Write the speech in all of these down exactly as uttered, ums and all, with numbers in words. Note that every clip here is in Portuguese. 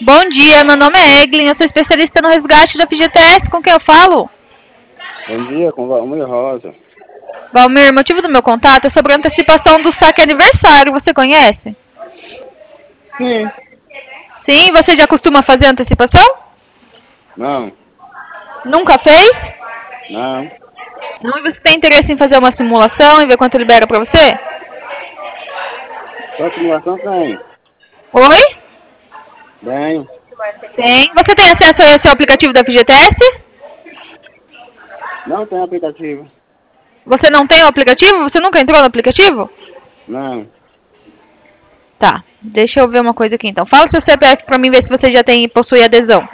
Bom dia, meu nome é Eglin, eu sou especialista no resgate da F G T S, com quem eu falo? Bom dia, com Valmir Rosa. Valmir, o motivo do meu contato é sobre a antecipação do saque aniversário, você conhece? Sim. Sim, você já costuma fazer antecipação? Não. Nunca fez? Não. Não, e você tem interesse em fazer uma simulação e ver quanto libera pra você? Sua simulação tem? Oi? Tenho. Tem. Você tem acesso a esse aplicativo da F G T S? Não tem aplicativo. Você não tem o aplicativo? Você nunca entrou no aplicativo? Não. Tá, deixa eu ver uma coisa aqui então. Fala o seu C P F pra mim ver se você já tem possui adesão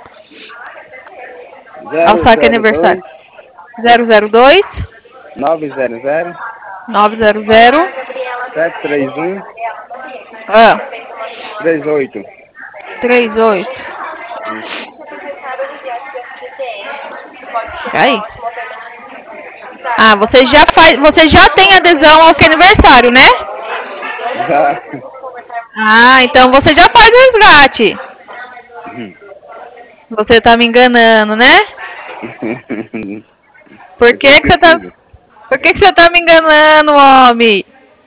ao saque aniversário. zero zero dois nove zero zero nove zero zero sete três um ah, três oito. três oito. Aí. Ah, você já faz, você já tem adesão ao que aniversário, né? Já. Ah, então você já faz o resgate. Você tá me enganando, né? Por que que você tá Por que que você tá me enganando, homem?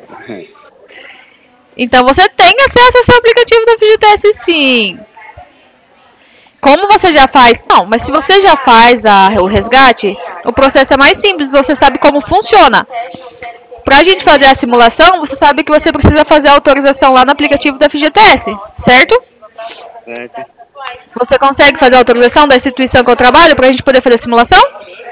Então você tem acesso ao seu aplicativo da F G T S, sim. Como você já faz... Não, mas se você já faz a, o resgate, o processo é mais simples, você sabe como funciona. Pra gente fazer a simulação, você sabe que você precisa fazer a autorização lá no aplicativo da F G T S, certo? Certo. Você consegue fazer a autorização da instituição que eu trabalho pra gente poder fazer a simulação?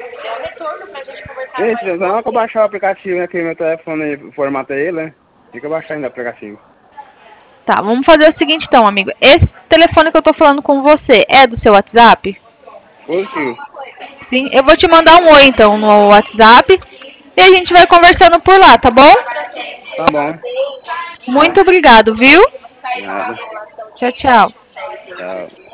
Gente, não que eu baixar o aplicativo aqui no meu telefone, formatei ele, né? Fica baixando o aplicativo. Tá, vamos fazer o seguinte então, amigo. Esse telefone que eu tô falando com você é do seu WhatsApp? Positivo. Sim, eu vou te mandar um oi então no WhatsApp e a gente vai conversando por lá, tá bom? Tá bom. Muito obrigado, viu? Nada. Tchau, tchau. Tchau.